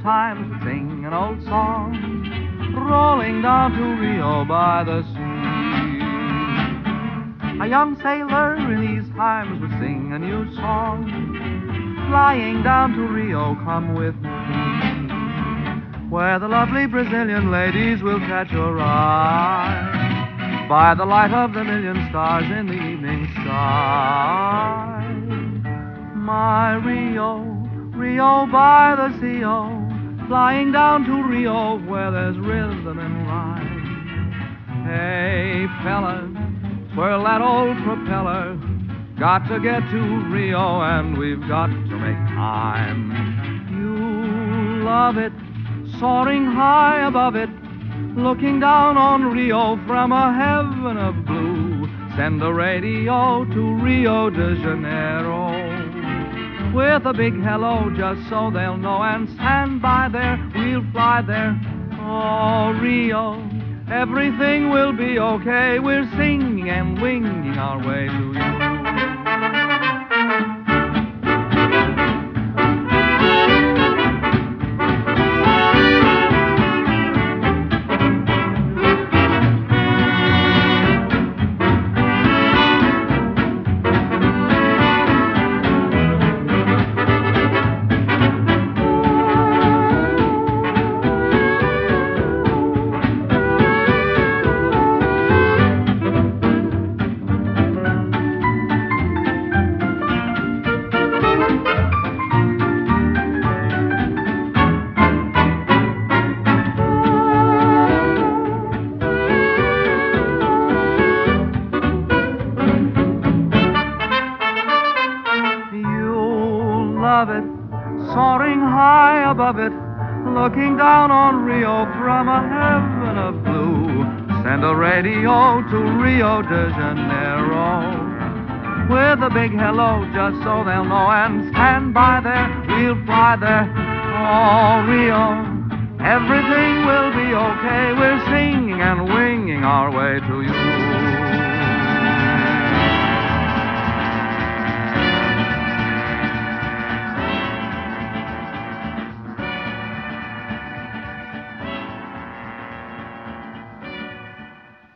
times we sing an old song, rolling down to Rio by the sea. A young sailor in these times would sing a new song, flying down to Rio, come with me, where the lovely Brazilian ladies will catch your eye by the light of the million stars in the evening sky. My Rio, Rio by the sea, oh, flying down to Rio where there's rhythm and rhyme. Hey, fellas, twirl that old propeller. Got to get to Rio and we've got to make time. You love it, soaring high above it, looking down on Rio from a heaven of blue. Send the radio to Rio de Janeiro with a big hello just so they'll know, and stand by there, we'll fly there. Oh, Rio, everything will be okay. We're singing and winging our way to you. Love it, soaring high above it, looking down on Rio from a heaven of blue. Send a radio to Rio de Janeiro with a big hello just so they'll know, and stand by there, we'll fly there. Oh, Rio, everything will be okay. We're singing and winging our way to you.